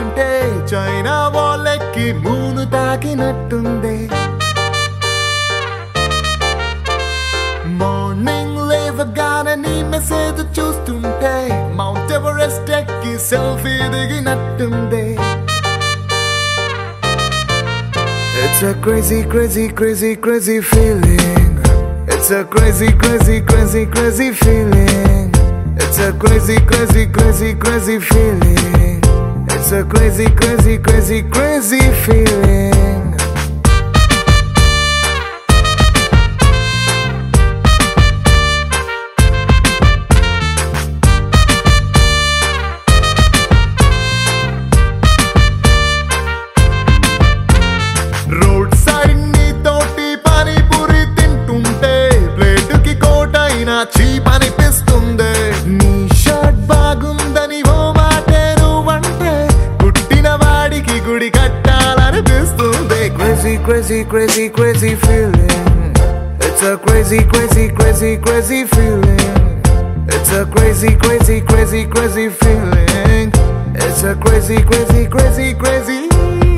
చూస్తుంటే చైనా వాళ్ళకి మూను తాకినట్టుంది. మార్నింగ్ లేవగానే నీ మెసేజ్ చూస్తుంటే మౌంట్ ఎవరెస్ట్ ఎక్కి సెల్ఫీ దిగినట్టుంది. It's a crazy, crazy, crazy, crazy feeling. It's a crazy, crazy, crazy, crazy feeling. It's a crazy, crazy, crazy, crazy feeling. It's a crazy, crazy, crazy, crazy feeling. Road side నీ తోటి పానీపూరి తింటుంటే ప్లేటుకి కోటైనా cheap అనిపిస్తుంది. నీ shirt బాగుందని ఓ మాటే నువ్వంటే పుట్టిన వాడికి గుడి కట్టాలనిపిస్తుంది. Crazy, crazy, crazy, crazy feeling. It's a crazy, crazy, crazy, crazy feeling. It's a crazy, crazy, crazy, crazy feeling. It's a crazy, crazy, crazy, crazy feeling.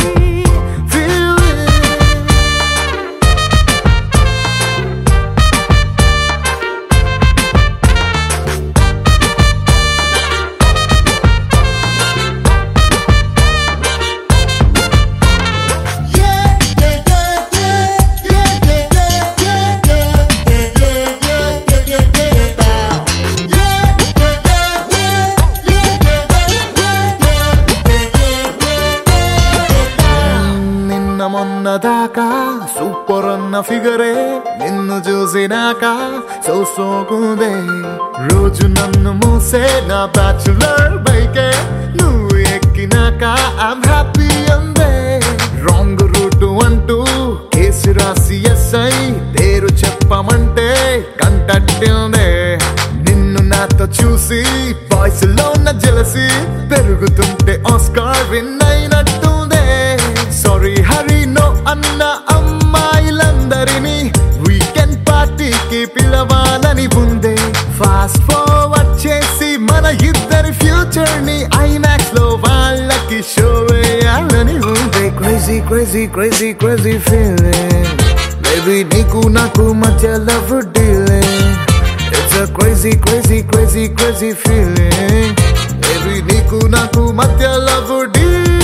మొన్నదాకా సూపర్ అన్న ఫిగరే నిన్ను చూసినాక సోకుందే. రోజు నన్ను మూసే నా బ్యాచులర్ బైకే నువ్వు ఎక్కినాక ఐమ్ హ్యాపీ అందే. రాంగ్ రూట్ అంటూ కేసు రాసి ఎస్ఐ పేరు చెప్పమంటే కంటట్టిందే. నిన్ను నాతో చూసి బాయ్స్ లో ఉన్న జెలసీ పెరుగుతుంటే ఆస్కార్ విన్ అయినట్టుందే. సారీ హరి నో అన్న అమ్మాయిలందరినీ వీకెండ్ పార్టీకి పిలవాలని ఉందే. ఫాస్ట్ ఫార్వర్డ్ చేసి మన ఇద్దరి ఫ్యూచర్ ని ఐమాక్స్ లో వాళ్ళకి షో వేయాలని ఉందే. Crazy crazy crazy crazy feeling baby నీకు నాకు మధ్య love dealing. It's a crazy crazy crazy crazy feeling baby నీకు నాకు మధ్య లవ్ డీలింగ్.